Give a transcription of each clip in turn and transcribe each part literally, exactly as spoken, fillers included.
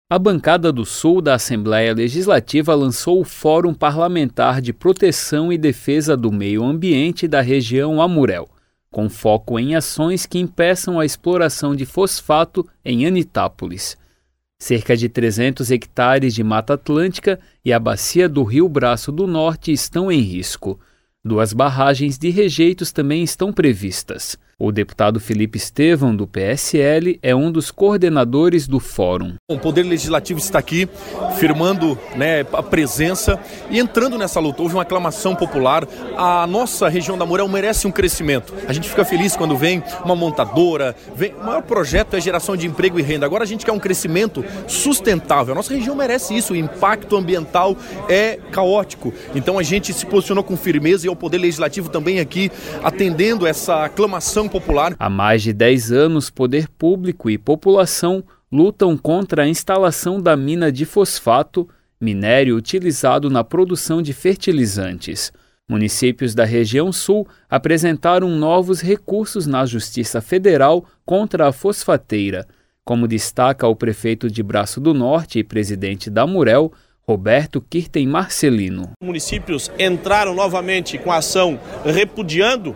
A bancada do Sul da Assembleia Legislativa lançou o Fórum Parlamentar de Proteção e Defesa do Meio Ambiente da região Amurel, com foco em ações que impeçam a exploração de fosfato em Anitápolis. Cerca de trezentos hectares de Mata Atlântica e a bacia do Rio Braço do Norte estão em risco. Duas barragens de rejeitos também estão previstas. O deputado Felipe Estevão, do P S L, é um dos coordenadores do fórum. O Poder Legislativo está aqui, firmando, né, a presença e entrando nessa luta. Houve uma aclamação popular. A nossa região da Amurel merece um crescimento. A gente fica feliz quando vem uma montadora. Vem... O maior projeto é a geração de emprego e renda. Agora a gente quer um crescimento sustentável. A nossa região merece isso. O impacto ambiental é caótico. Então a gente se posicionou com firmeza e o Poder Legislativo também aqui atendendo essa aclamação popular. Há mais de dez anos, poder público e população lutam contra a instalação da mina de fosfato, minério utilizado na produção de fertilizantes. Municípios da região sul apresentaram novos recursos na Justiça Federal contra a fosfateira, como destaca o prefeito de Braço do Norte e presidente da Amurel, Roberto Kirten Marcelino. Municípios entraram novamente com a ação repudiando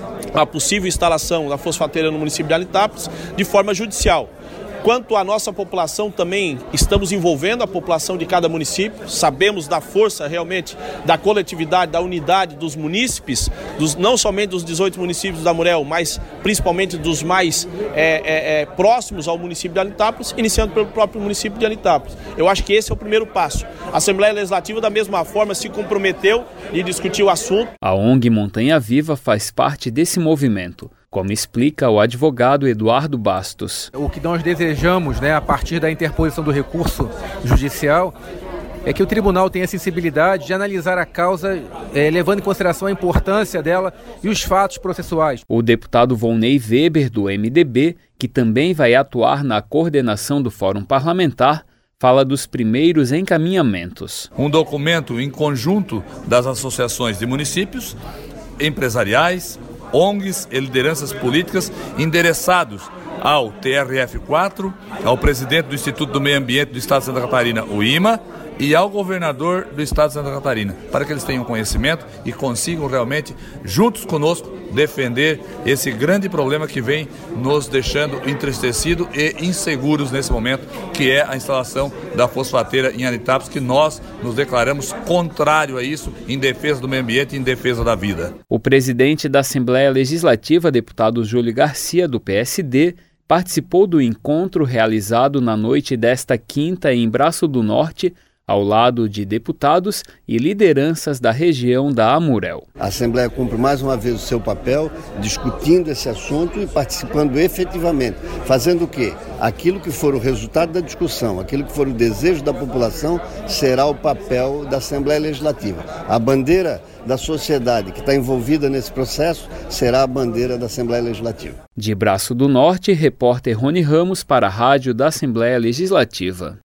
a possível instalação da fosfateira no município de Anitápolis de forma judicial. Quanto à nossa população, também estamos envolvendo a população de cada município, sabemos da força realmente da coletividade, da unidade dos munícipes, dos, não somente dos dezoito municípios da Amurel, mas principalmente dos mais é, é, é, próximos ao município de Anitápolis, iniciando pelo próprio município de Anitápolis. Eu acho que esse é o primeiro passo. A Assembleia Legislativa, da mesma forma, se comprometeu em discutir o assunto. A O N G Montanha Viva faz parte desse movimento, como explica o advogado Eduardo Bastos. O que nós desejamos, né, a partir da interposição do recurso judicial, é que o tribunal tenha a sensibilidade de analisar a causa, eh, levando em consideração a importância dela e os fatos processuais. O deputado Volney Weber, do M D B, que também vai atuar na coordenação do Fórum Parlamentar, fala dos primeiros encaminhamentos. Um documento em conjunto das associações de municípios, empresariais, O N Gs e lideranças políticas endereçados ao T R F quatro, ao presidente do Instituto do Meio Ambiente do Estado de Santa Catarina, o I M A, e ao governador do Estado de Santa Catarina, para que eles tenham conhecimento e consigam realmente, juntos conosco, defender esse grande problema que vem nos deixando entristecidos e inseguros nesse momento, que é a instalação da fosfateira em Anitápolis, que nós nos declaramos contrário a isso, em defesa do meio ambiente e em defesa da vida. O presidente da Assembleia Legislativa, deputado Júlio Garcia, do P S D, participou do encontro realizado na noite desta quinta em Braço do Norte, ao lado de deputados e lideranças da região da Amurel. A Assembleia cumpre mais uma vez o seu papel, discutindo esse assunto e participando efetivamente. Fazendo o quê? Aquilo que for o resultado da discussão, aquilo que for o desejo da população, será o papel da Assembleia Legislativa. A bandeira da sociedade que está envolvida nesse processo será a bandeira da Assembleia Legislativa. De Braço do Norte, repórter Rony Ramos para a Rádio da Assembleia Legislativa.